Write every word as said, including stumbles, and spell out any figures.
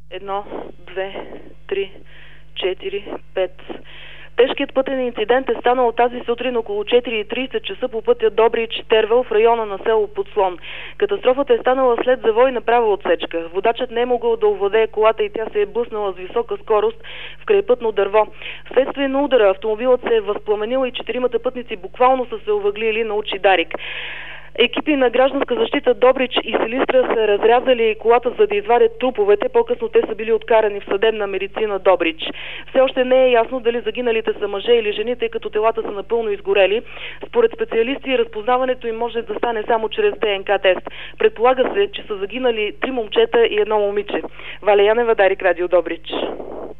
Едно, две, три, четири, пет. Тежкият пътен инцидент е станал тази сутрин около четири и трийсет часа по пътя Добрич-Тервел в района на село Подслон. Катастрофата е станала след завой на права отсечка. Водачът не е могъл да овладее колата и тя се е блъснала с висока скорост в крайпътно дърво. Вследствие на удара автомобилът се е възпламенил и четиримата пътници буквално са се овъглили на Очидарик. Екипи на гражданска защита Добрич и Силистра са разрязали колата, за да извадят труповете. По-късно те са били откарани в съдебна медицина Добрич. Все още не е ясно дали загиналите са мъже или жени, тъй като телата са напълно изгорели. Според специалисти разпознаването им може да стане само чрез ДНК тест. Предполага се, че са загинали три момчета и едно момиче. Валя Янева, Дарик, Радио Добрич.